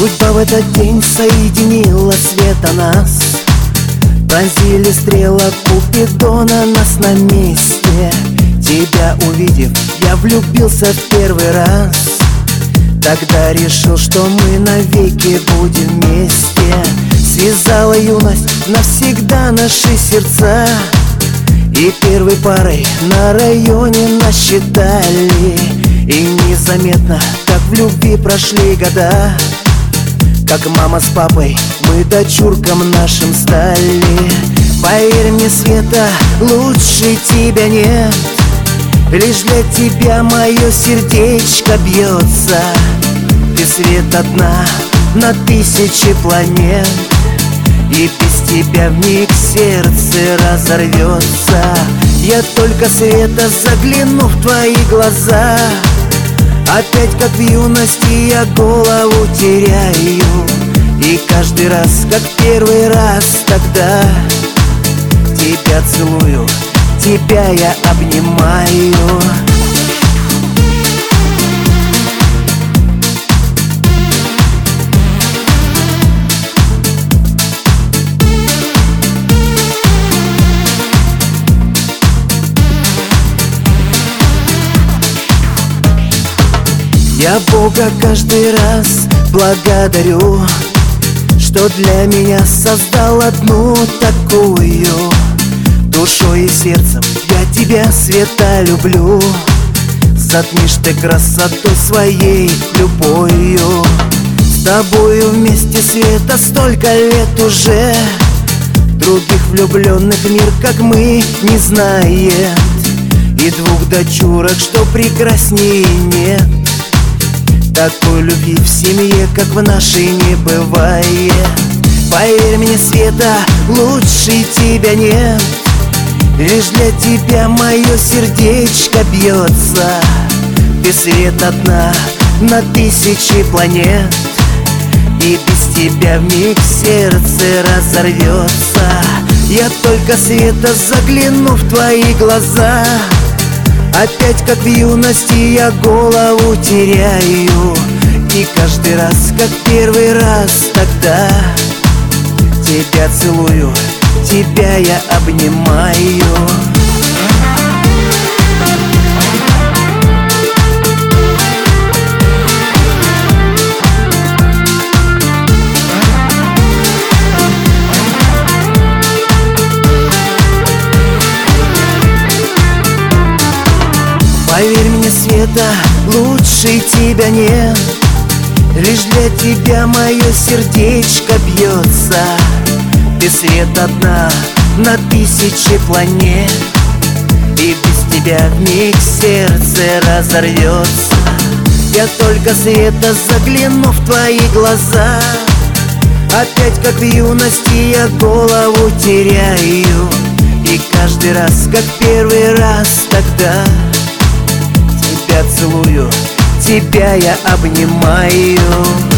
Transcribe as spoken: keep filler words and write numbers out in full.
Судьба в этот день соединила света нас. Пронзили стрела Купидона нас на месте. Тебя увидев, я влюбился в первый раз. Тогда решил, что мы навеки будем вместе. Связала юность навсегда наши сердца. И первой парой на районе нас считали. И незаметно, как в любви прошли года, как мама с папой мы дочуркам нашим стали. Поверь мне, Света, лучше тебя нет. Лишь для тебя мое сердечко бьется. Ты, Свет, одна на тысячи планет, и без тебя вмиг сердце разорвется. Я только, Света, загляну в твои глаза, опять как в юности я голову теряю. И каждый раз, как первый раз тогда, тебя целую, тебя я обнимаю. Я Бога каждый раз благодарю, что для меня создал одну такую. Душой и сердцем я тебя, Света, люблю. Затмишь ты красотой своей любовью. С тобою вместе, Света, столько лет уже. Других влюбленных мир, как мы, не знает. И двух дочурок, что прекраснее нет. Такой любви в семье, как в нашей, не бывает. Поверь мне, Света, лучше тебя нет. Лишь для тебя мое сердечко бьется. Ты, Свет, одна на тысячи планет, и без тебя вмиг сердце разорвется. Я только, Света, загляну в твои глаза, опять как в юности я голову теряю. И каждый раз, как первый раз тогда, тебя целую, тебя я обнимаю. Поверь мне, Света, лучше тебя нет. Лишь для тебя мое сердечко бьется. Ты, Свет, одна на тысячи планет, и без тебя вмиг сердце разорвется. Я только, Света, загляну в твои глаза, опять как в юности я голову теряю. И каждый раз, как первый раз тогда, тебя целую, тебя я обнимаю.